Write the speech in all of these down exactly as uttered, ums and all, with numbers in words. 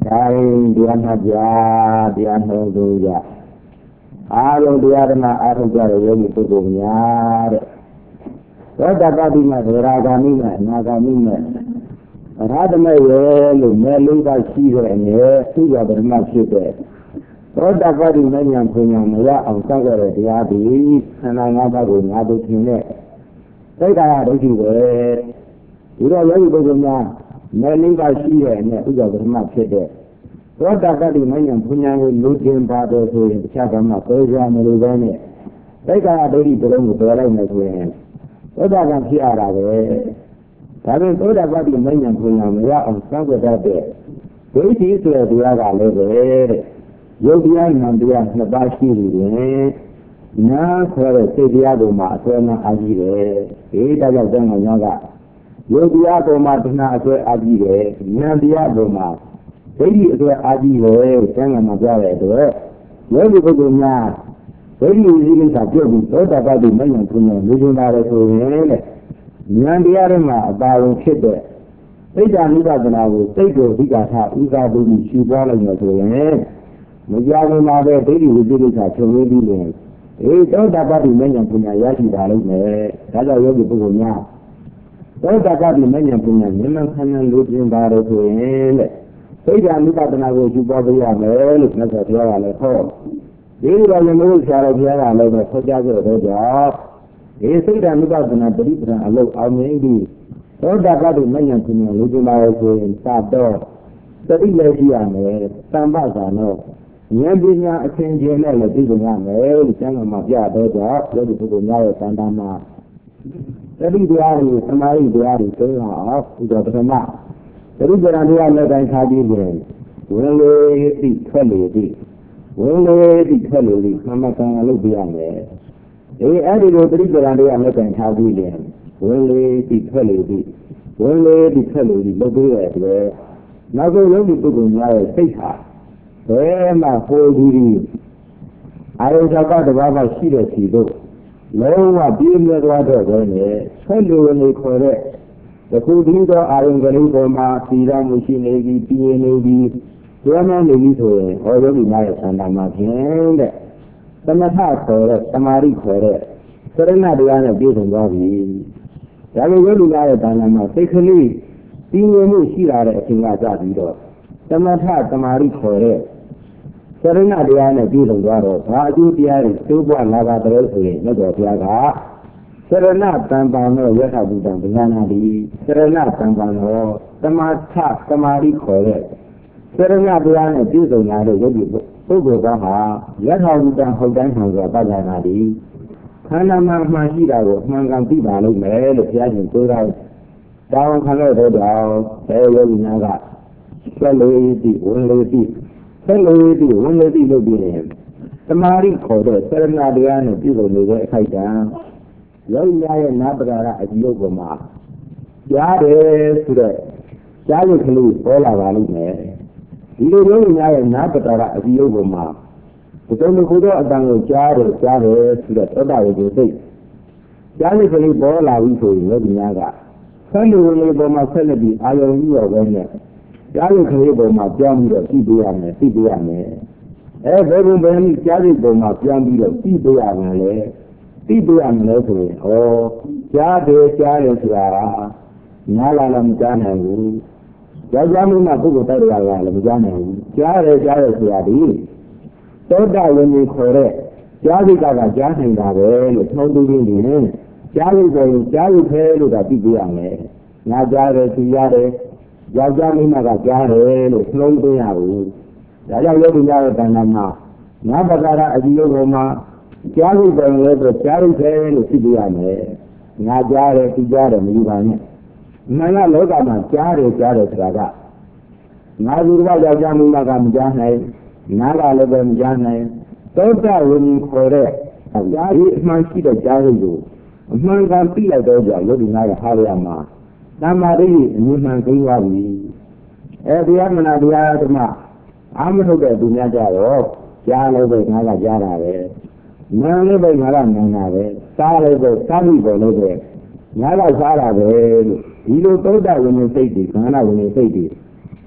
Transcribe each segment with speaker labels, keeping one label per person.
Speaker 1: တိုင်းတရားနာကြတရားနှောလို့ကြအားလုံးတရားဓမ္မအားထုတ်ကြတဲ့ယောဂီပုဂ္ဂိုလ်များတဲ့သောတာပတိမေသရဂာမိမေအနာဂာမိမေအရဟတမေရဲ့လို့မဲလေးပါရှိတဲ့အနေသူ့ရပရမဖြစ်တဲ့သောတာပတိမေညာဖွညာမရအောင်စောင့်ကြတဲ့တရားသည်ခန္ဓာ၅ပါးကိုငါတို့ထင်တဲ့သိက္ခာရဒိဋ္ဌိပဲဒီတော့ယောဂီပုဂ္ဂိုလ်များမဲလေးပါရှိတဲ့အနေဥပ္ပပရမဖြစ်တဲ့သောတာပတိမေညာဖွညာကိုလူတင်ပါတယ်ဆိုရင်တခြားဘာမှပြောကြမလို့ပဲနဲ့သိက္ခာရဒိဋ္ဌိတစ်လုံးကိုပြောလိုက်မယ်ဆိုရင်သောတာပန်ဖြစ်ရတာပဲဒါပေမဲ့သောတာပတိမေညာဖွညာမရအောင်စောင့်ကြတဲ့ဒိဋ္ဌိဆိုတဲ့တရားကလည်းပဲတဲ့ယုတ်တရားနံတရားနှစ်ပါးရှိနေတယ်နာဆိုတဲ့စိတ်တရားပေါ်မှာအစွဲမှအာကြည့်တယ်ဒီတောက်ကြောင့်ငါကယုတ်တရားပေါ်မှာတဏှာအစွဲအာကြည့်တယ်ဉာဏ်တရားပေါ်မှာဒိဋ္ဌိအစွဲအာကြည့်တယ်ဆန်းကမှာပြတဲ့အတွက်ယောဂီပုဂ္ဂိုလ်များဒိဋ္ဌိဥစ္စာပြုတ်ပြီးသောတာပတိမဉ္ဇဉ်ထုံးနဲ့လူကျင်တာလေဆိုရင်လေဉာဏ်တရားတွေမှာအပါဝင်ဖြစ်တဲ့သိက္ခာနိဗ္ဗာန်ကိုစိတ်ကိုအဓိကထားဥစ္စာပြုပြီးရှုပွားလိုက်လို့ဆိုရင်မကြောက်မှာပဲဒိဋ္ဌိဝိသေကိစ္စချုပ်ရင်းပြီးရင်အေးသောတာပတိမဉ္ဇဉ်ပညာရရှိတာလို့မယ်ဒါကြောင့်ယောဂီပုဂ္ဂိုလ်များသောတာပတိမဉ္ဇဉ်ပညာဉာဏ်ခံရလို့ပြင်ပါလို့ဆိုရင်လေသိက္ခာနိဗ္ဗာန်ကိုရှုပွားပေးရမယ်လို့မြတ်စွာဘုရားကလည်းဟောဒီလိုရမိုးဆရာတော်ဘုရားကလည်းဟောကြားကြတော့ကြောင့်ဒီသိက္ခာနိဗ္ဗာန်ပရိပဒံအလုပ်အောင်မြင်ပြီးသောတာပတိမဉ္ဇဉ်ပညာလို့ပြင်ပါလို့ဆိုရင်စတော့သတိလည်းရှိရမယ်သံဃာသာနောဉာဏ်ပညာအချင်းချင်းနဲ့လည်းသိကြရမယ်လို့ကျမ်းဂန်မှာပြတော့ကြောင့်ယောဂီပုဂ္ဂိုလ်များရဲ့သံဃာမှာသတိတရားတွေသမာဓိတရားတွေသိအောင်ဥဒ္ဒပထမသတိပဋ္ဌာန်တရားနဲ့တိုင်းထားပြီးတယ်ဝင်လေသိထွက်လေသိဝင်လေသိထွက်လေသိမှန်မှန်ကန်ကန်လုပ်ပြရမယ်အေးအဲ့ဒီလိုသတိပဋ္ဌာန်တရားနဲ့တိုင်းထားပြီးတယ်ဝင်လေသိထွက်လေသိဝင်လေသိထွက်လေသိလုပ်ပြရတဲ့နောက်ဆုံးယောဂီပုဂ္ဂိုလ်များရဲ့စိတ်ဟာဘယ်မှာဟိုဒီဒီအာရုံသဘောတဘာမှရှိတဲ့စီတို့လုံးဝပြင်းပြသွားတော့တယ်နဲ့ဆက်လူနေခေါ်တဲ့တခုတည်းသောအာရုံကလေးပေါ်မှာစီရမှုရှိနေပြီးပြင်းနေပြီးကျွမ်းနေပြီဆိုရင်ဟောယောဂီများရဲ့ဆန္ဒမှာဖြင့်တဲ့သမထခေါ်တဲ့သမာဓိခေါ်တဲ့စရဏတရားနဲ့ပြည့်စုံသွားပြီဒါပေမဲ့ယောဂီများရဲ့တဏ္ဍာမှာစိတ်ကလေးပြင်းနေမှုရှိလာတဲ့အချိန်ကစပြီးတော့သမထသမာဓိခေါ်တဲ့စရဏတရားနဲ့ပြုလုပ်သွားတော့ဘာအကျိုးတရားတွေသိုးပွားလာပါတယ်ဆိုရင်မြတ်စွာဘုရားကစရဏတံပံသောယထာဘုဒ္ဓံဉာဏတိစရဏတံပံသောသမထသမာဓိခေါ်တဲ့စရဏတရားနဲ့ပြုလုပ်လာတဲ့ယုတ်ပုဂ္ဂိုလ်ကဟာယထာဘုဒ္ဓံဟုတ်တိုင်းမှန်စွာပဋ္ဌာနာတိခန္ဓာမှာမှန်ရှိတာကိုအမှန်ကန်သိပါလိမ့်မယ်လို့ဘုရားရှင်ပြောတာတောင်းခံရတဲ့တော့ဘယ်ယောဂီများကဆက်လို့ဒီဝင်လို့ဒီဆက်လို့ဒီဝင်လို့ဒီလို့ပြီးရင်သမာဓိခေါ်တဲ့စရဏတရားနဲ့ပြုလုပ်နေတဲ့အခိုက်အတန့်ယောဂီများရဲ့နာပဒါရအကြည့်ဥပမာကြားတယ်ဆိုတော့ကြားလို့ခလို့ပေါ်လာပါလိမ့်မယ်ဒီလိုယောဂီများရဲ့နာပဒါရအကြည့်ဥပမာဒီလိုမျိုးကိုတော့အတန်ကိုကြားတယ်ကြားတယ်ဆိုတော့သောတာဝိသေစိတ်ကြားလို့ခလို့ပေါ်လာပြီဆိုရင်ယောဂီများကဆက်လို့ဝင်ပေါ်မှာဆက်လက်ပြီးအာယုံကြီးရောပဲနဲ့ကြားလို့ခလေးပုံမှာပြောင်းပြီးတော့သိပေးရမယ်သိပေးရမယ်အဲဘယ်ဘုံဘယ်နည်းကြားလို့ပုံမှာပြောင်းပြီးတော့သိပေးရမယ်လေသိပေးရမယ်လို့ဆိုရင်ဩကြားတယ်ကြားတယ်ဆိုတာကညားလာလည်းမကြားနိုင်ဘူးကြားကြားမှုမှပုဂ္ဂိုလ်တိုက်ရတာလည်းမကြားနိုင်ဘူးကြားတယ်ကြားတယ်ဆိုတာဒီသောတာဝိနည်းခေါ်တဲ့ကြားစိတ်ကကြားနိုင်တာပဲလို့နှုံးသွင်းနေတယ်ကြားလို့ဆိုရင်ကြားလို့ခဲလို့သာသိပေးရမယ်ငါကြားတယ်သိရတယ်ယောက်ျားမိန်းမကကြားတယ်လို့နှလုံးသွင်းရဘူးဒါကြောင့်ယောဂီများရဲ့တဏ္ဍာမှာငါပကာရအကြည့်ရုပ်ပေါ်မှာကြားလို့ပဲလို့ဆိုကြားလို့ခဲလို့သိပြရမယ်ငါကြားတယ်သိကြားတယ်မယူပါနဲ့မနလောကမှာကြားတယ်ကြားတယ်ဆိုတာကငါလူတော်ယောက်ျားမိန်းမကမကြားနိုင်နားကလည်းပဲမကြားနိုင်သောတာဝိနည်းခေါ်တဲ့ကြားရည်အမှန်ရှိတဲ့ကြားရည်ကိုအမှန်ကန်သိလိုက်တော့ကြောင့်ယောဂီများရဲ့ဟာရမှာသမာဓိအမြင်မှန်သိသွားပြီအဲဒီအမှန်တရားဓမ္မအာမထုတ်တဲ့သူများကြတော့ကြားလို့ပဲငါကကြားတာပဲနားလို့ပဲငါကနားတာပဲစားလို့ပဲစားပြီးပေါ်လို့ပဲငါကစားတာပဲလို့ဒီလိုသုဒ္ဓဝိနည်းစိတ်တွေခန္ဓာဝိနည်းစိတ်တွေ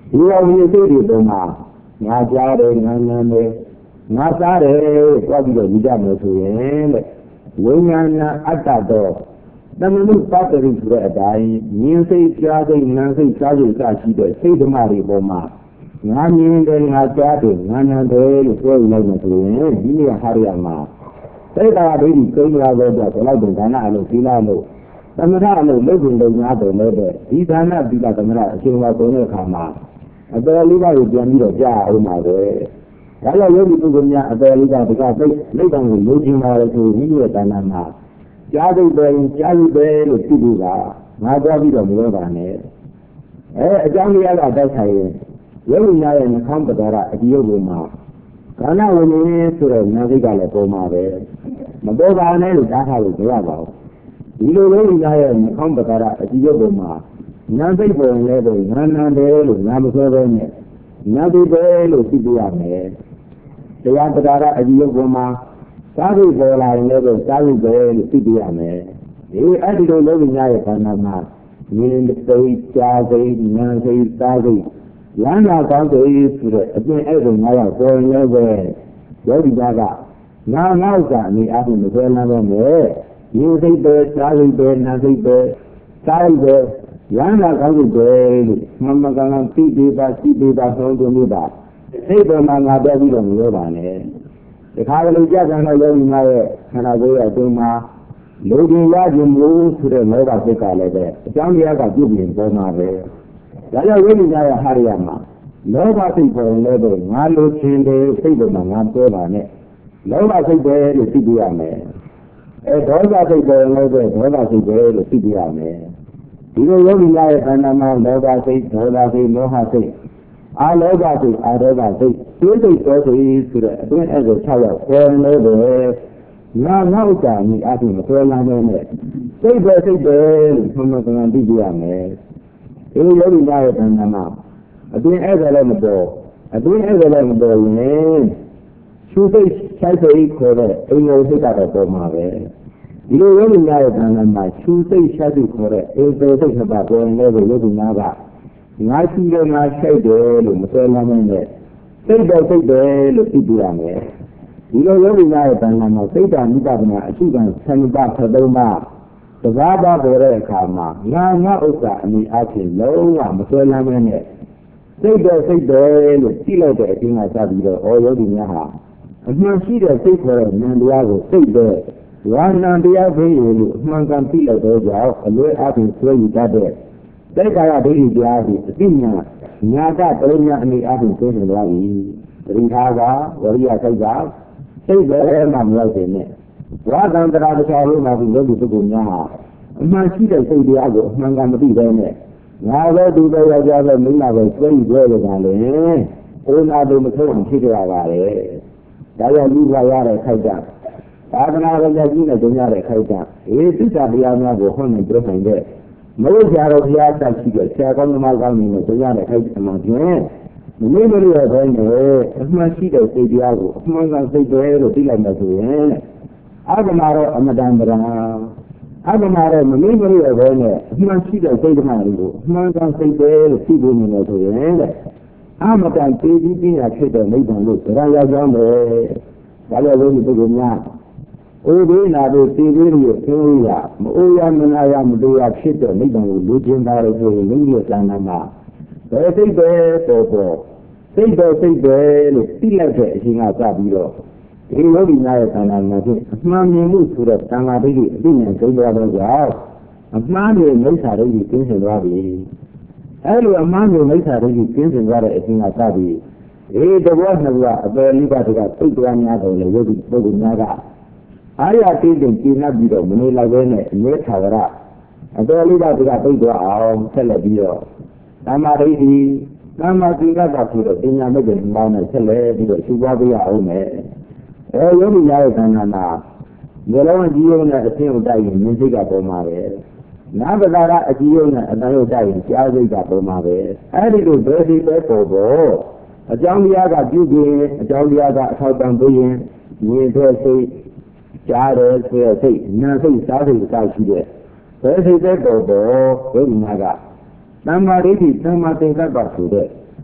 Speaker 1: ဒီဝိသေတွေပေါ်မှာငါကြားတယ်ငါနားတယ်ငါစားတယ်တွားပြီးတော့ယူကြမယ်ဆိုရင်တဲ့ဝိညာဏအတ္တတော့တမနုပတ္တိဆိုတဲ့အတိုင်းမြင်စိတ်ကြားစိတ်နားစိတ်စားစိတ်စရှိတဲ့စိတ်ဓမ္မတွေပေါ်မှာငါမြင်တယ်ငါကြားတယ်ငါနားတယ်လို့ပြောလိုက်မှဆိုရင်ဒီနေ့ဟာရမှာစိတ်ဓာတ်တွေကိန်းလာတော့တော့ဘယ်လောက်တင်ဒါနအလုပ်သီလလို့သမထအလုပ်လုပ်ရင်လုပ်များတယ်လည်းပဲဒီဒါနသီလသမထအရှင်ဝါကုန်တဲ့အခါမှာအပေလေးပါးကိုပြန်ပြီးတော့ကြားအောင်ပါပဲဒါကြောင့်ယောဂီပုဂ္ဂိုလ်များအပေလေးပါးတကစိတ်လိမ့်တံကိုလိုချင်ပါလေဆိုမိမိရဲ့ဒါနမှာကြားသိတယ်ကြားသိတယ်လို့သိလို့ကငါကြားပြီးတော့မပြောပါနဲ့အဲအကြောင်းတရားကတိုက်ဆိုင်ရင်ယောဂီများရဲ့နှခေါင်းပဒါရအဒီယုတ်ကိုမှာကာလဝိနည်းဆိုတဲ့ညာစိတ်ကလည်းပေါ်မှာပဲမပေါ်ပါနဲ့လို့တားထားလို့မရပါဘူးဒီလိုယောဂီများရဲ့နှခေါင်းပဒါရအဒီယုတ်ကိုမှာညာစိတ်ပေါ်လည်းပဲငါနန္တယ်လို့ငါမဆိုပဲနဲ့ညာသိတယ်လို့သိပြရမယ်တရားပဒါရအဒီယုတ်ကိုမှာသာဝိပေါ်လာရင်လည်းသာဝိပဲလို့သိပြရမယ်ဒီအဲ့ဒီလိုလုံးဝညာရဲ့ခန္ဓာမှာမြင်သိကြားသိနားသိစားသိလမ်းလာကောင်းသိဆိုတဲ့အပြင်အဲ့ဒါငါရောက်ပေါ်ရင်လည်းပဲယောဂီသားကငါငါ့ကအမိအားဖြင့်မဆွဲလမ်းတော့မယ်မြင်သိပဲစားသိပဲနားသိပဲစားသိပဲလမ်းလာကောင်းသိပဲလို့မမကံကသိပေပါသိပေပါဆုံးသွင်းလို့ပါစိတ်ပေါ်မှာငါတက်ပြီးတော့မပြောပါနဲ့ဒီခါကလေးကြာကန်တော့ယောဂီများရဲ့ခန္ဓာကိုယ်ရဲ့အတွင်းမှာလူကြီးရခြင်းမျိုးဆိုတဲ့မေဃစိတ်ကလည်းပဲအကြောင်းတရားကပြုပြင်ပေါ်မှာပဲဒါကြောင့်ဝိညာဉ်ရဲ့ဟာရယမှာလောဘစိတ်ပေါ်လည်းပဲငါလိုချင်တယ်စိတ်ပေါ်မှာငါပြောပါနဲ့လောဘစိတ်ပဲလို့သိပြရမယ်အဲဒေါသစိတ်ပေါ်လည်းပဲဒေါသစိတ်ပဲလို့သိပြရမယ်ဒီလိုယောဂီများရဲ့ခန္ဓာမှာလောဘစိတ်ဒေါသစိတ်မောဟစိတ်အာလောဘစိတ်အာဒေါသစိတ်သိစိတ်တော်စိတ်ဆိုတဲ့အတွင်းအဲ့ဒါ၆ရောက်ပေါ်လည်းပဲငါငါ့ဥစ္စာမိအပြင်မဆွဲလမ်းနဲ့စိတ်ပဲစိတ်ပဲလို့မှန်မှန်ကန်သိပြရမယ်ဒီလိုယောဂီများရဲ့ခန္ဓာမှာအတွင်းအဲ့ဒါလည်းမပေါ်အတွင်းအဲ့ဒါလည်းမပေါ်ရင်ရှုစိတ်ဆိုင်စိတ်ခေါ်တဲ့အင်္ဂုစိတ်ကတော့ပေါ်မှာပဲဒီလိုယောဂီများရဲ့ခန္ဓာမှာရှုစိတ်ဆိုင်စိတ်ခေါ်တဲ့အင်္ဂုစိတ်ကပေါ်ရင်လည်းယောဂီများကငါရှိတယ်ငါရှိတယ်လို့မဆွဲလမ်းနဲ့စိတ်တော့စိတ်ပဲလို့သိပြရမယ်ဒီလိုယောဂီများရဲ့တဏ္ဍာမှာစိတ်ဓာမိပ္ပနာအရှိကံဆန္ဒပါသသုံးပါတဘာပါပေါ်တဲ့အခါမှာငါငါဥစ္စာအမိအချင်းလုံးဝမဆွဲလမ်းနဲ့စိတ်တော့စိတ်ပဲလို့သိလိုက်တဲ့အချင်းကစပြီးတော့ဩယောဂီများဟာအမှန်ရှိတဲ့စိတ်ခေါ်တဲ့ဉာဏ်တရားကိုစိတ်ပဲဝါဏတရားပဲလို့အမှန်ကန်သိလိုက်တော့ကြောင့်အလွဲအပြင်ဆွဲယူတတ်တဲ့စိတ်ကာယဒိဋ္ဌိတရားကိုအသိဉာဏ်ညာတပရိညာအမိအပြင်သိနေသွားပြီပရိသကဝရိယစိတ်ကစိတ်ပဲမှမရောက်သေးနဲ့ဝါသံတရာတရားလို့မှဒီလိုပုဂ္ဂိုလ်များဟာအမှန်ရှိတဲ့စိတ်တရားကိုအမှန်ကန်မသိဘဲနဲ့ငါပဲဒီပဲယောက်ျားပဲမိန်းမပဲဆွေးကြွယ်ကြတယ်လေဘုရားတို့မဆုံးအောင်ဖြစ်ကြရပါတယ်ဒါကြောင့်ဒီဘဝရတဲ့ခိုက်တာသာသနာ့ရဲ့ကြီးနဲ့ကျုံရတဲ့ခိုက်တာအေးသစ္စာတရားများကိုဟောနေပြနိုင်တဲ့မလို့ကြတော့ဘုရားတက်ရှိတဲ့ဆရာကောင်းသမားကောင်းတွေနဲ့ကျုံရတဲ့ခိုက်တာမှဖြင့်မမေ့မလို့ရတဲ့နဲ့အမှန်ရှိတဲ့စိတ်တရားကိုအမှန်ကန်စိတ်တွေလို့သိလိုက်မှဆိုရင်အဗ္ဗမာရောအမတန်ပရံအဗ္ဗမာရောမမေ့မလို့ရတဲ့နဲ့အမှန်ရှိတဲ့စိတ်ဓမ္မတွေကိုအမှန်ကန်စိတ်တွေလို့သိဖို့နေလို့ဆိုရင်တဲ့အမတန်ပြည်ပြီးပြရဖြစ်တဲ့နိဗ္ဗာန်လို့တရားရောက်ကြောင်းပဲဒါလည်းလို့ဒီပုဂ္ဂိုလ်များအိုဘေးနာတို့သိပြီးရသိရမအိုရမနာရမတရားဖြစ်တဲ့နိဗ္ဗာန်ကိုလူချင်းသားလို့ဆိုရင်မိမိရဲ့သဏ္ဍာန်မှာဘယ်စိတ်ပဲပေါ်ပေါ်စိတ်တော်စိတ်ပဲလို့သိလိုက်တဲ့အချိန်ကစပြီးတော့ဒီယောဂီများရဲ့ခန္ဓာမှာဖြစ်အမှန်မြင်မှုဆိုတဲ့သံဃာဒိဋ္ဌိအသိဉာဏ်ကျိန်းသွားတော့ကြောင့်အမှားတွေမိစ္ဆာဒိဋ္ဌိကျင်းစင်သွားပြီအဲလိုအမှားတွေမိစ္ဆာဒိဋ္ဌိကျင်းစင်သွားတဲ့အချိန်ကစပြီးဒီတဘောနှစ်ခုကအပယ်လိပါတကသိသွားများတယ်လေယောဂီပုဂ္ဂိုလ်များကအားရတိတိကျင်းပြီးတော့မနေလိုက်ပဲနဲ့အမြဲထာဝရအပယ်လိပါတကသိသွားအောင်ဆက်လက်ပြီးတော့သမာဓိဋ္ဌိသမာဓိကသာဆိုတော့ပညာမဲ့တဲ့မောင်းနဲ့ဆက်လက်ပြီးတော့ရှုပွားပေးရအောင်မယ်အဲယောဂီများရဲ့ခန္ဓာမှာမျိုးလုံးကြီးရုံနဲ့အသိဥဒ္ဒရင်မြင်စိတ်ကပေါ်မှာပဲနာပဒါရအကြီးရုံနဲ့အတန်ရုပ်တိုက်ရင်ကြားစိတ်ကပေါ်မှာပဲအဲဒီလိုဘယ်ဒီလဲပေါ်ပေါ်အကြောင်းတရားကပြုပြီးအကြောင်းတရားကအထောက်ပံ့ပေးရင်မြင်တဲ့စိတ်ကြားတယ်ဆိုတဲ့စိတ်နာစိတ်စားစိတ်စားရှိတဲ့ဘယ်စိတ်လဲပေါ်ပေါ်ယောဂီများကသမာဓိဋ္ဌိသမာသင်္ကပ္ပဆိုတဲ့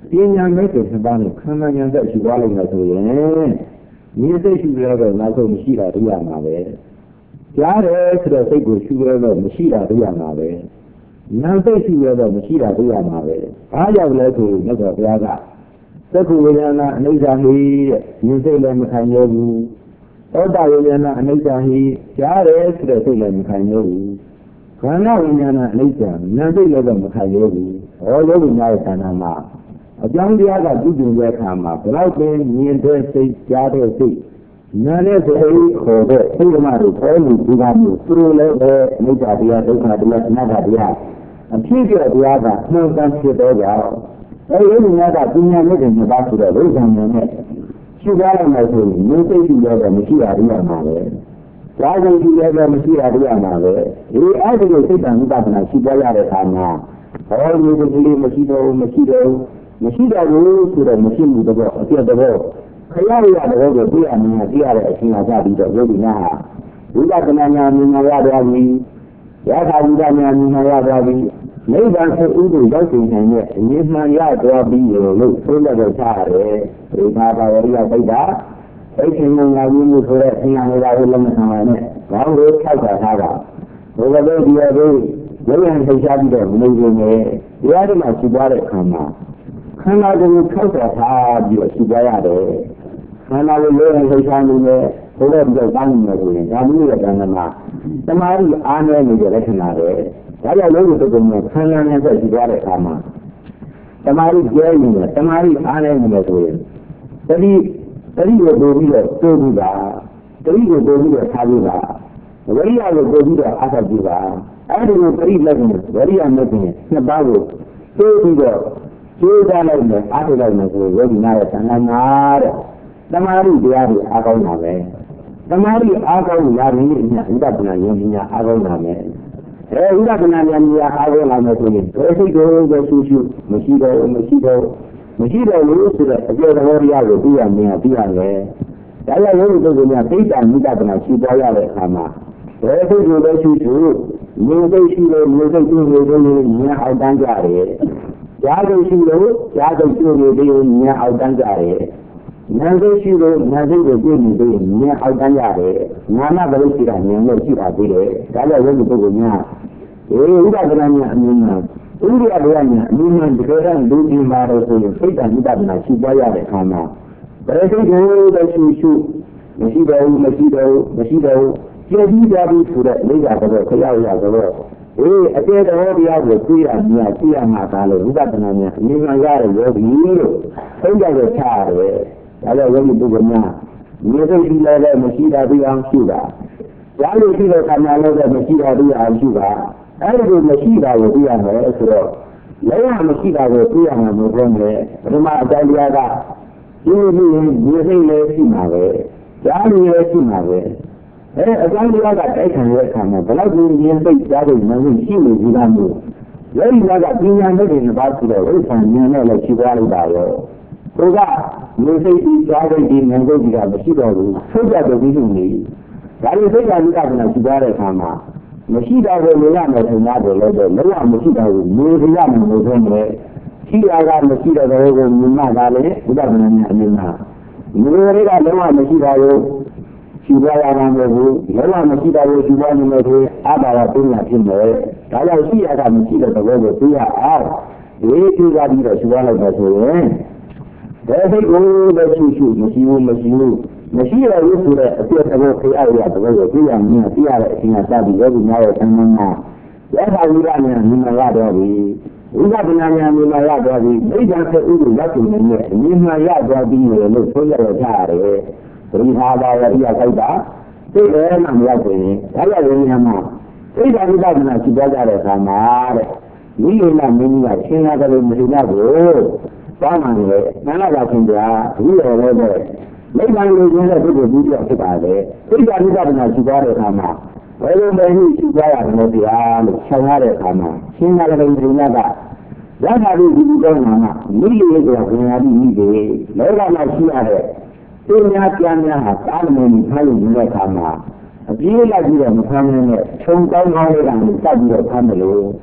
Speaker 1: ပညာမဲ့တဲ့စပါးနဲ့ခန္ဓာဉာဏ်သက်ရှိသွားလိမ့်မယ်ဆိုရင်ဉာဏ်သက်ရှိရတော့နောက်ဆုံးမရှိတာတွေ့ရမှာပဲကြားတယ်ဆိုတော့စိတ်ကိုရှုရတော့မရှိတာတွေ့ရမှာပဲဉာဏ်သက်ရှိရတော့မရှိတာတွေ့ရမှာပဲအားကြောင့်လဲဆိုမြတ်စွာဘုရားကသက္ကုဝိညာဏအနိစ္စဟိတဲ့ဉာဏ်စိတ်လည်းမခံရဘူးသောတာဝိညာဏအနိစ္စဟိကြားတယ်ဆိုတော့စိတ်လည်းမခံရဘူးခန္ဓာဝိညာဏအနိစ္စဉာဏ်စိတ်လည်းမခံရဘူးဟောယောဂီများရဲ့ခန္ဓာမှာအကြောင်းတရားကပြုကျင်တဲ့အခါမှာဘလောက်ပင်မြင်တဲ့စိတ်ကြားတဲ့စိတ်နာနဲ့စိတ်ခေါ်တဲ့စိတ်ဓမ္မတွေပေါ်လို့ဒီကမျိုးသူတို့လည်းပဲအနိစ္စတရားဒုက္ခတရားအနတ္တတရားအဖြစ်ပြတရားကနှုတ်တန်းဖြစ်တော့ကြောင့်အဲဒီဉာဏ်ကပညာနဲ့တည်းမပါဆိုတော့ဒုက္ခဉာဏ်နဲ့ရှင်းပြလိုက်မှဆိုရင်မျိုးစိတ်ရှိတော့မရှိတာတွေ့ရမှာပဲ။ဒါကြောင့်ဒီလည်းမရှိတာတွေ့ရမှာပဲ။ဒီအဲ့ဒီလိုစိတ်တန်ဥပဒနာရှိပြရတဲ့အခါမှာဟောဒီလိုဒီလိုမရှိတော့မရှိတော့မရှိတော့ဘူးဆိုတော့မရှိဘူးတော့အပြတ်တော့ခရရရတော့ကိုပြရမှာပြရတဲ့အချိန်ကကြပြီးတော့ယောဂီနာဝိပဿနာဉာဏ်မြင်ရသွားပြီ။ရထာဝိဒဉာဏ်မြင်ရသွားပြီ။နိဗ္ဗာန်ကိုဥဒ္ဒေရောက်နေနိုင်တဲ့အမြင်မှန်ရသွားပြီးလို့သုံးတဲ့တော့ထားရတယ်။ဒီမှာပါဝရိယပိဋ္ဌာအဲ့ဒီငါကြီးမှုဆိုတဲ့အင်္ဂါတွေကလည်းမဆံပါနဲ့။ဘာလို့ထောက်တာထားတာ။ဘုရားတို့ဒီရတို့ရုပ်ရည်ထိရှားပြီးတော့မနေဘူးနဲ့တရားတွေမှာရှိသွားတဲ့အခါမှာခန္ဓာကိုယ်ထောက်တာထားပြီးတော့ရှိသွားရတယ်။ခန္ဓာကိုယ်ရုပ်ရည်ထိရှားနေတယ်ဘုရားပြောင်းနေတယ်ဆိုရင်ဒါမျိုးရဲ့ကံမှာတမာရီအားနည်းနေတဲ့လက္ခဏာတွေဒါကြောင့်လုံးဝတုံ့ပြန်ခန္ဓာနဲ့ဆက်ရှိသွားတဲ့အခါမှာတမာရီကျဲနေတယ်တမာရီအားနည်းနေတယ်ဆိုရင်တတိတတိကိုပို့ပြီးတော့တိုးပြီးပါတတိကိုပို့ပြီးတော့ထားပြီးပါဝရိယကိုပို့ပြီးတော့အားထုတ်ပြီးပါအဲဒီကိုတတိလက်နဲ့ဝရိယနဲ့ပြင်နှစ်ပါးကိုတိုးပြီးတော့ကျိုးစားလိုက်မယ်အားထုတ်လိုက်မယ်ဆိုရင်ယောဂီနာရဲ့သံဃာမှာတဲ့တမာရီတရားတွေအားကောင်းတာပဲတမာရီအားကောင်းလာရင်ဒီညဥပဒနာယုံပညာအားကောင်းတာပဲအဲဥပဒနာဉာဏ်ကြီးအားကောင်းလာမယ်ဆိုရင်ဘယ်စိတ်ကိုပဲရှုရှုမရှိတော့မရှိတော့မရှိတော့လို့ဆိုတော့အကျိုးတော်ရကိုသိရမင်းသိရတယ်။ဒါကြောင့်ယောဂီပုဂ္ဂိုလ်များသိတာမိဒ္ဒနာရှိသွားရတဲ့အခါမှာဘယ်စိတ်ကိုပဲရှုရှုမြင်စိတ်ရှိလို့မြင်စိတ်တွေ့နေလို့ဉာဏ်အောက်တန်းကြတယ်။ကြားစိတ်ရှိလို့ကြားစိတ်တွေ့နေလို့ဉာဏ်အောက်တန်းကြတယ်။ဉာဏ်စိတ်ရှိလို့ဉာဏ်စိတ်ကိုတွေ့နေလို့ဉာဏ်အောက်တန်းကြတယ်။နာမပရိစ္ဆေဒဉာဏ်နဲ့ရှိတာပြီးတယ်။ဒါကြောင့်ယောဂီပုဂ္ဂိုလ်များဒီဥပဒနာဉာဏ်အမြင်မှာဥရိယတရားဉာဏ်အမြင်မှာတကယ်တမ်းလူကြီးမှာတော့ဆိုရင်စိတ်တန်ဥပဒနာရှိသွားရတဲ့အခါမှာဘယ်စိတ်ကိုပဲရှုရှုမရှိတော့ဘူးမရှိတော့ဘူးမရှိတော့ဘူးကျေပြီးကြပြီးဆိုတဲ့အိဒါကတော့ခရောက်ရတော့အေးအတေတော်တရားကိုသိရမြတ်သိရမှာသာလို့ဥပဒနာဉာဏ်အမြင်မှာရတဲ့ယောဂီလို့သုံးကြရချရတယ်ဒါကြောင့်ယောဂီပုဂ္ဂိုလ်များမြေစိတ်ဒီလည်းမရှိတာပြီးအောင်ရှုတာကြားလို့ရှိတဲ့ခန္ဓာလည်းမရှိတာပြီးအောင်ရှုတာအဲ့ဒီမရှိတာကိုသိရမယ်ဆိုတော့လည်းမရှိတာကိုသိရမှာမဟုတ်ဘူးပထမအတိုင်းတရားကဒီလိုမျိုးဒီစိတ်လည်းရှိမှာပဲကြားလို့လည်းရှိမှာပဲအဲအတိုင်းတရားကတိုက်ခံရတဲ့အခါမှာဘယ်လောက်ဒီရင်စိတ်ကြားလို့မဟုတ်ရှိနေကြတာမျိုးလည်းဒီကပညာနဲ့တွေနှစ်ပါးဆိုတော့ဝိသံဉာဏ်နဲ့လည်းရှိသွားလိုက်တာရောသူကမျိုးစိတ်ကြီးကြားတဲ့ဒီဉာဏ်စိတ်ကြီးကမရှိတော့ဘူးဆုတ်ကြတဲ့ဒီလိုနေဒါလိုစိတ်ကလူကကရှိသွားတဲ့အခါမှာမရှိတာကိုလေရမယ်ဆိုများတယ်လည်းတော့လုံးဝမရှိတာကိုလေရမယ်လို့ဆိုတယ်ရှိတာကမရှိတဲ့တော်ကိုမြင်မှသာလေဘုရားဗန္ဒနာအမြင်မှာမျိုးတွေကလုံးဝမရှိတာကိုရှိသွားရမှာမဟုတ်ဘူးလုံးဝမရှိတာကိုရှိသွားနေလို့ဆိုအဘာဝပညာဖြစ်မယ်ဒါကြောင့်ရှိရတာမရှိတဲ့တော်ကိုသိရအောင်ဒီကြည့်ကြပြီးတော့ရှိသွားလိုက်ပါဆိုရင်ဘယ်စိတ်ကိုပဲရှိရှိမရှိဘူးမရှိဘူးမရှိရဘူးဆိုတဲ့အပြည့်အစုံခေရရတဲ့ဘုရားကိုသိရမြင်သိရတဲ့အချိန်ကစပြီးယောဂီများရဲ့သံဃာမှာရထာဝိရနဲ့မြင်ရတော့ပြီဝိပဿနာဉာဏ်မြင်ရတော့ပြီဣဒံစေဥဒ္ဓရောက်နေတဲ့အမြင်မှရတော့ပြီလို့ဆိုရတော့ကြရတယ်ပရိဟာဘာဝရိယခိုက်တာသိတယ်မှမရောက်ဘူးဒါကြောင့်ဉာဏ်မှာဣဒံဝိပဿနာရှိကြတဲ့အခါမှာတဲ့မိလိမမင်းကြီးကရှင်းရတယ်လို့မသိတော့ဘူးတောင်းမှန်တယ်နားလာချင်းကြာဒီလိုလည်းပဲမိဘလူချင်းတဲ့ပုဂ္ဂိုလ်ကြီးပြောဖြစ်ပါလေသိက္ခာဝိပဿနာရှိသွားတဲ့အခါမှာဘယ်လိုလဲရှိသွားရတယ်တရားလို့ဆောင်းရတဲ့အခါမှာရှင်းရတယ်လို့ဒီနေ့ကရတာပြီးဒီလိုတော့မှာမိလေးကဘယ်ဟာပြီးမိတယ်လောကမှာရှိရတဲ့ပညာပြန်များဟာသာမန်ကြီးထားလို့နေတဲ့အခါမှာအပြေးလိုက်ပြီးတော့မဆန်းနဲ့ခြုံကောင်းကောင်းလေးကစပ်ပြီးတော့ဖမ်းတယ်လို့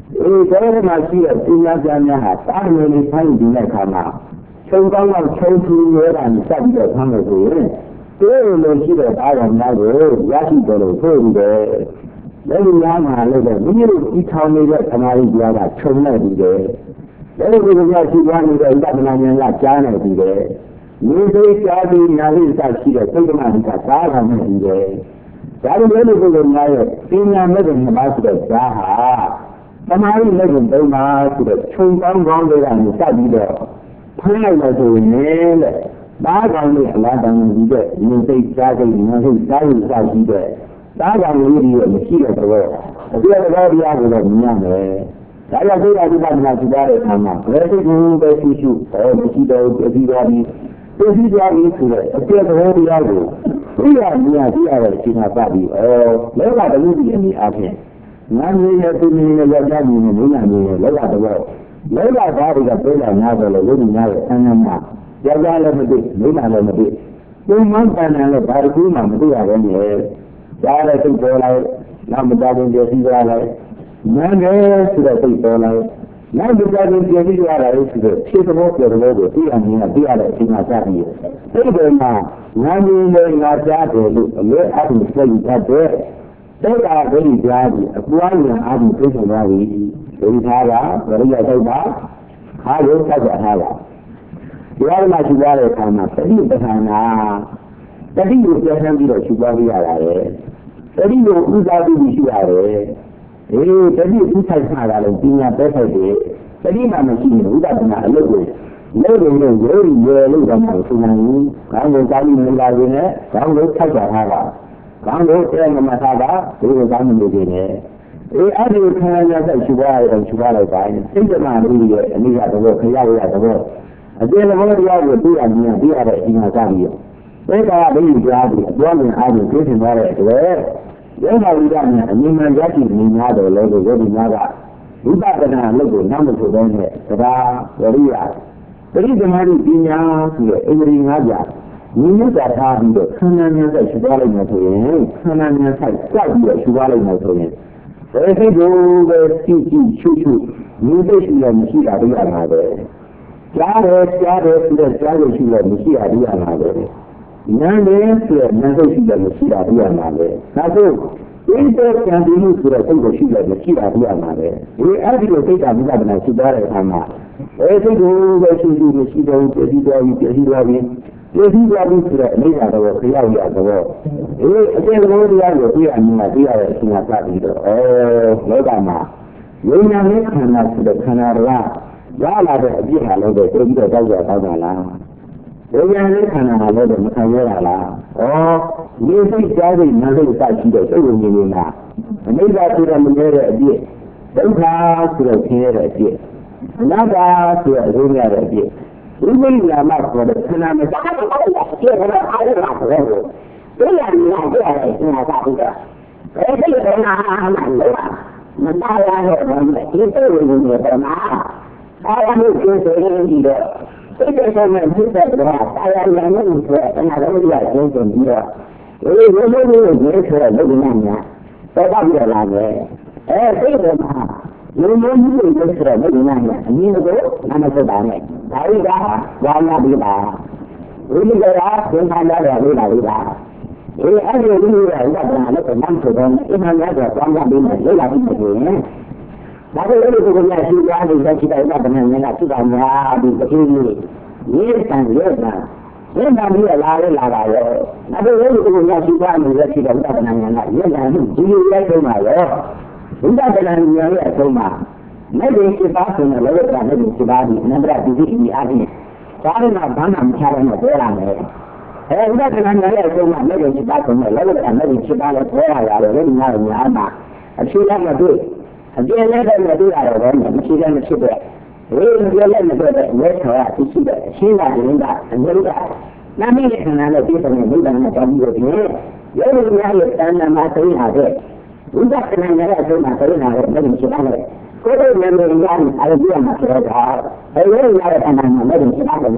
Speaker 1: အေးဒါရမှာရှိတဲ့ပညာကြများဟာတာမန်လေးဖိုင်းဒီတဲ့ခါမှာချုံကောင်းတော့ချုံထူရဲတာနဲ့စပ်ပြီးတော့ဖမ်းလို့ဆိုရင်တေးလိုရှိတဲ့အားရများကိုရရှိတယ်လို့ဆိုပြီးတယ်လက်လူများမှာလည်းမိမိတို့ဤထောင်နေတဲ့သမာဓိတရားကခြုံနေပြီးတယ်လက်လူတွေကရှိသွားနေတဲ့ဥပဒနာဉာဏ်ကကြားနေပြီးတယ်မြေသေးကြားပြီးနာလိစရှိတဲ့စိတ်ဓမ္မကစားတာနဲ့ပြီးတယ်ဒါလိုမျိုးလို့ပြောများရဲ့ပညာမဲ့တဲ့နှစ်ပါးဆိုတဲ့ဓာတ်ဟာသမာဓိမဲ့တဲ့သုံးပါးဆိုတဲ့ခြုံကောင်းကောင်းတွေကနေစပ်ပြီးတော့ဖမ်းလိုက်လို့ဆိုရင်လေဒါကောင်းလေးအလားတန်ကြီးတဲ့မြေသေးကြားစိတ်ဉာဏ်စိတ်စားရစရှိတဲ့ဒါကြောင့်လူတွေမရှိတဲ့တော့အပြည့်အစုံတရားကိုလည်းမြင်ရမယ်။ဒါကြောင့်ဒီအဓိပ္ပာယ်မှာရှိတဲ့အခါမှာဘယ်လိုမျိုးပဲရှိရှိတော့မရှိတော့ပြည်တော်ပြီးပြည်စည်းသွားပြီးဆိုတဲ့အပြည့်အစုံတရားကိုသိရမြင်ရသိရတဲ့အချိန်မှာပတ်ပြီးအော်လောကတလူကြီးအမိအဖြစ်ငါမျိုးရဲ့သူမျိုးရဲ့ယောက်ျားမျိုးနဲ့မိန်းမမျိုးရဲ့လောကတော့လောကသားတွေကပြောလာများတယ်လို့လူကြီးများရဲ့အမ်းမ်းမှာယောက်ျားလည်းမသိမိန်းမလည်းမသိသူမှန်တန်တယ်လို့ဘာတစ်ခုမှမသိရဘဲနဲ့ကြားတဲ့စိတ်ပေါ်လိုက်နောက်မကြခင်ပြည့်စည်သွားလိုက်နားတယ်ဆိုတဲ့စိတ်ပေါ်လိုက်နောက်မကြခင်ပြည့်စည်သွားလိုက်ဆိုတဲ့ဖြည့်သဘောပြောလို့ကိုသိရမြင်ရသိရတဲ့အချိန်မှာစပြီးစိတ်ပေါ်မှာငါမြင်လို့ငါကြားတယ်လို့အလွဲအထုစိတ်တတ်တဲ့စိတ်အားကိုကြားပြီးအပွားဉာဏ်အားဖြင့်သိဆုံးသွားပြီဒီထားကဝရိယစိတ်ပါခါလို့ဆက်ကြထားတာဒီအရမှာရှိသွားတဲ့အခါမှာသတိပဋ္ဌာန်ကတတိကိုပြောင်းပြီးတော့ရှိသွားပြရတာလေတတိကိုဥစားပြီးရှိရတယ်အေးတတိဥဆိုင်ခါတာလည်းပညာပဲထိုက်တယ်တတိမှမရှိရင်ဥဒဒနာအလုပ်ကိုလုပ်ရင်လည်းရိုးရိုးလို့တော့မဆိုနိုင်ဘူးခေါင်းကိုကောင်းပြီးမလာရင်လည်းခေါင်းကိုထောက်ကြထားတာခေါင်းကိုအဲမမထားတာဒီလိုကောင်းနေနေတယ်အေးအဲ့ဒီခန္ဓာညာစိတ်ရှိသွားတယ်ရှိသွားလိုက်ပါရင်စိတ်ဓမ္မလေးရဲ့အနိစ္စတော့ခရရရတော့အကျေသဘောတရားကိုသိရမြင်သိရတဲ့အချိန်မှာစပြီးဘယ်ကဘယ်ကြားပြီးအပြောင်းရင်အားဖြင့်သိနေသွားတဲ့အတွက်ယောဂဝိဒ္ဓနဲ့အမြင်မှန်ရရှိနေများတယ်လို့ယောဂီများကဝိပဿနာလုပ်ကိုနောက်မထုတ်တော့နဲ့တရားဝရိယပရိသမารိပညာဆိုတဲ့အင်္ဂလိပ်ငါးပြညီညွတ်တာထားပြီးတော့ခန္ဓာဉာဏ်ဆိုင်ရှိသွားလိုက်မှဆိုရင်ခန္ဓာဉာဏ်ဆိုင်ကြောက်ပြီးတော့ရှိသွားလိုက်မှဆိုရင်ဘယ်စိတ်ကိုပဲကြည့်ကြည့်ချွတ်ချွတ်ညီသိရှိရမရှိတာတွေ့ရမှာပဲကြားတယ်ကြားတယ်ဆိုတဲ့ကြားရရှိရမရှိတာတွေ့ရမှာပဲဉာဏ်နဲ့ဆိုတဲ့ဉာဏ်စိတ်ရှိတယ်မရှိတာတွေ့ရမှာပဲဒါဆိုဒီတဲ့ကံဒီမှုဆိုတဲ့စိတ်ကိုရှိတယ်မရှိတာတွေ့ရမှာပဲဒီအဲ့ဒီလိုစိတ်ကမိဘနာရှိသွားတဲ့အခါမှာအဲစိတ်ကိုပဲရှိရှိမရှိတော့ပြည့်စည်သွားပြီပြည့်စည်သွားပြီပြည့်စည်သွားပြီဆိုတဲ့အနိစ္စတော့ခရောက်ရတော့အေးအကျဉ်းလုံးတရားကိုသိရမြင်တာသိရတဲ့အချိန်ကစပြီးတော့အဲလောကမှာဝိညာဉ်နဲ့ခန္ဓာဆိုတဲ့ခန္ဓာကရလာတဲ့အပြစ်ဟာလို့တော့ပြီးတော့တောက်ကြတောက်ကြလားဝိညာဉ်နဲ့ခန္ဓာဟာလို့မခံရတာလားဩဒီစိတ်ကြားစိတ်နာစိတ်စရှိတဲ့စိတ်ဝင်နေနေတာအနိစ္စဆိုတဲ့မမြဲတဲ့အပြစ်ဒုက္ခဆိုတဲ့ဆင်းရဲတဲ့အပြစ်အနတ္တဆိုတဲ့အဆုံးရတဲ့အပြစ်ဒီမိညာမခေါ်တဲ့ခန္ဓာမစားတဲ့အဲ့ဒါကျေတော့အားရတာပဲဒီရမြင်တဲ့အဲ့ဒါကစားပြီးတော့အဲ့ဒီကနာမှန်လို့မသားရတဲ့ဘုံနဲ့ဒီစိတ်ဝင်နေတဲ့မှာအားရမှုကိုဆိုရင်ဒီတော့စိတ်ရဲ့ဆုံးမဲ့ဒီတဲ့ကအားရရမှုဆိုတဲ့အနာရောရကျင်းပြီးတော့ဒီလိုလိုလိုရေးဆိုတဲ့လူညာညာတော့ပါပြလာတယ်အဲစိတ်ကမှာလူမျိုးကြီးတွေဆိုတဲ့လူညာညာအမြင်ကိုနာမစတာနဲ့ဒါရီကဝါနာပြီးပါဝိလိကရာသင်္ခါရတဲ့လူလာပြီးပါအေးအဲ့ဒီလူတွေဥပဒနာနဲ့နမ်းဆိုတော့အမှန်တရားကောင်းကြပြီးလေ့လာပြီးဆိုရင်ဒါပေမဲ့ဒီကုညာရှိသွားလို့ရရှိတဲ့ဥပဒနာနဲ့သုတများဒီတတိယရေးတန်ရဲ့တာဒီမှာပြီးလာလေလာပါရောဒါပေမဲ့ဒီကုညာရှိသွားလို့ရရှိတဲ့ဥပဒနာနဲ့ရေးတန်မှုဒီလိုလိုက်တော့မှာရောဥပဒနာဉာဏ်ရဲ့အဆုံးမှာမဲ့ဒီစိပါဆိုတဲ့လောကနဲ့ဒီစိပါဒီအနန္တရဒီဒီအအားဖြင့်ဒါနဲ့ဘာမှမချရတော့ပြောရမယ်အဲဥပဒနာဉာဏ်ရဲ့အဆုံးမှာမဲ့ဒီစိပါဆိုတဲ့လောကနဲ့ဒီစိပါလည်းပြောရရတယ်ဒီညာညာမှာအဖြေလည်းမတွေ့အပြည့်လည်းလည်းမတွေ့ရတော့ဘူးမရှိလည်းမဖြစ်တဲ့ဝိညာဉ်လည်းမတွေ့တဲ့ဝိထောရသိရှိတဲ့အရှင်းတာရင်းကအမြဲတမ်းနာမည်ခန္ဓာနဲ့ပြည့်စုံတဲ့နိဗ္ဗာန်နဲ့တောင်းပြီးတော့ဒီယောဂီများရဲ့တဏ္ဍာမှာသိရတဲ့ဝိပဿနာရဲ့အဆုံးမှာသိရတဲ့ဘယ်လိုဖြစ်လဲကိုယ်ရဲ့ဉာဏ်ဉာဏ်အားဖြင့်မှာဆိုတော့အဲဒီရတဲ့တဏ္ဍာမှာလည်းဖြစ်ပါတယ်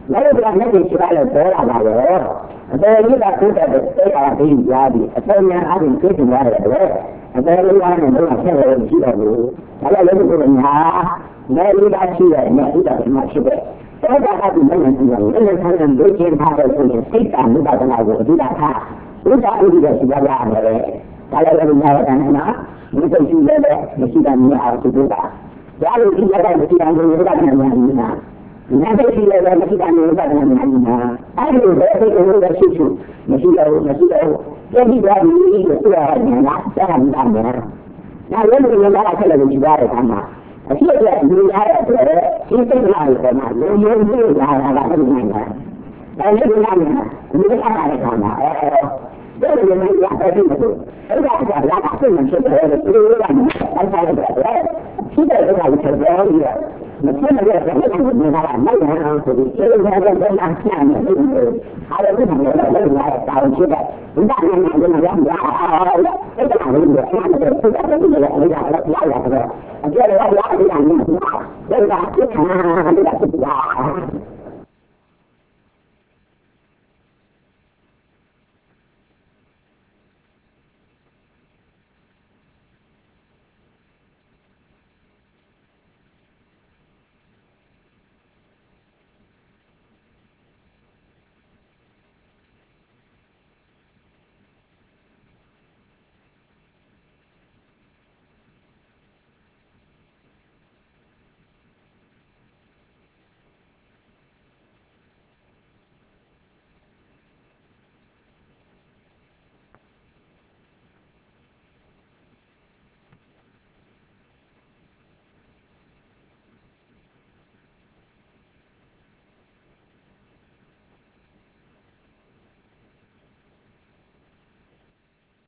Speaker 1: Lalu dia nanti sudah bola bawa. Ada ini lah tu ada ada ini jadi. Ada yang ada yang kita ada. Ada yang lain yang belum saya sudah dulu. Kalau lalu punya, lalu dah sudah, lalu dah masuk. Saya dah ada yang yang yang yang berjaya pada ini. Kita muda dan aku tidak tak. Sudah juga sudah ada. Kalau lalu ada anak, kita sudah ada, sudah ni aku sudah. Lalu kita ada kita ada yang Nanti dia ada kita ni ada mana? Ada berapa orang dah susu, masih tahu, masih tahu. Jadi dari ini itu ada nak jangan jangan. Nah, yang ini adalah kalau juga ada sama. Asyik dia ni ada tu, kita lalu sama. Yang ini ada ada mana? Dan ini mana? Ini ada sama. Jadi yang ini ada itu. Ada ada ada tu macam tu. Itu kan ada ada. Kita ada terjadi. Mungkin ada yang mengalami hal itu. Jadi ada yang akan ada pun ada yang tahu juga. Tidak hanya dengan yang ada. Itu ada juga. Ada juga ada juga ada ada. Jadi ada yang yang tidak. Jadi ada tidak.